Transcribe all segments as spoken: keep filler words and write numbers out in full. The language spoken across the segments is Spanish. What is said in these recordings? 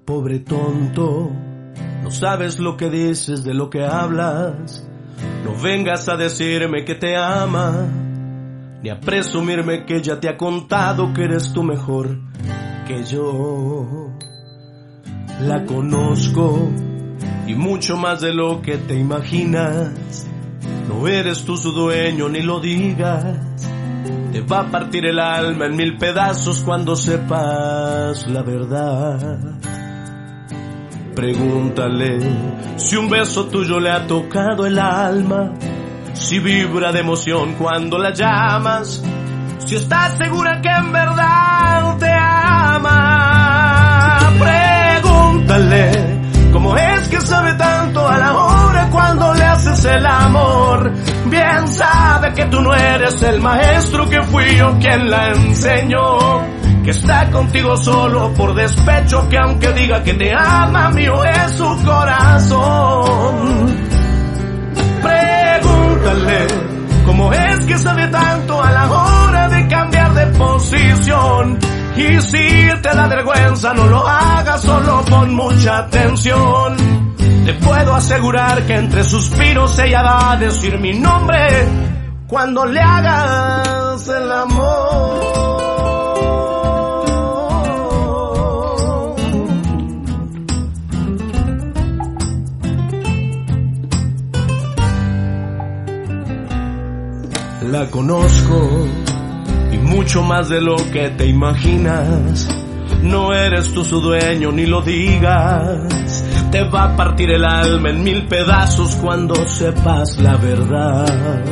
Pobre tonto, no sabes lo que dices, de lo que hablas. No vengas a decirme que te ama, ni a presumirme que ella te ha contado que eres tú mejor que yo. La conozco y mucho más de lo que te imaginas. No eres tú su dueño, ni lo digas. Te va a partir el alma en mil pedazos cuando sepas la verdad. Pregúntale si un beso tuyo le ha tocado el alma, si vibra de emoción cuando la llamas, si estás segura que en verdad te ama. Pregúntale cómo es que sabe tanto a la hora cuando le haces el amor. Bien sabe que tú no eres el maestro, que fui yo quien la enseñó, que está contigo solo por despecho, que aunque diga que te ama, mío es su corazón. Pregúntale cómo es que sabe tanto a la hora de cambiar de posición. Y si te da vergüenza, no lo hagas, solo pon mucha atención. Te puedo asegurar que entre suspiros ella va a decir mi nombre cuando le hagas el amor. La conozco y mucho más de lo que te imaginas. No eres tú su dueño, ni lo digas. Te va a partir el alma en mil pedazos cuando sepas la verdad.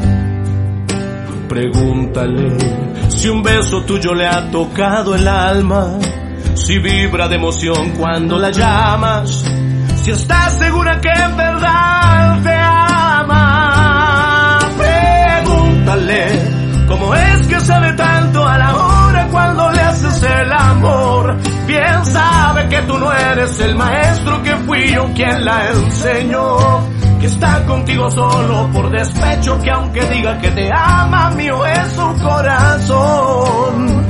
Pregúntale si un beso tuyo le ha tocado el alma, si vibra de emoción cuando la llamas, si estás segura que en verdad te ama. Pregúntale cómo es que sabe tanto a la hora cuando le haces el amor. Bien sabe que tú no eres el maestro, que fui yo quien la enseñó, que está contigo solo por despecho, que aunque diga que te ama, mío es su corazón.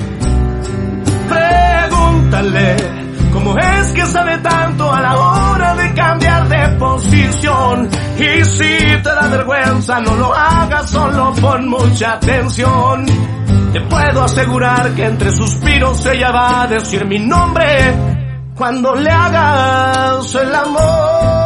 Pregúntale cómo es que sabe tanto a la hora de cambiar de posición. Y si te da vergüenza, no lo hagas, solo pon mucha atención. Te puedo asegurar que entre suspiros ella va a decir mi nombre cuando le hagas el amor.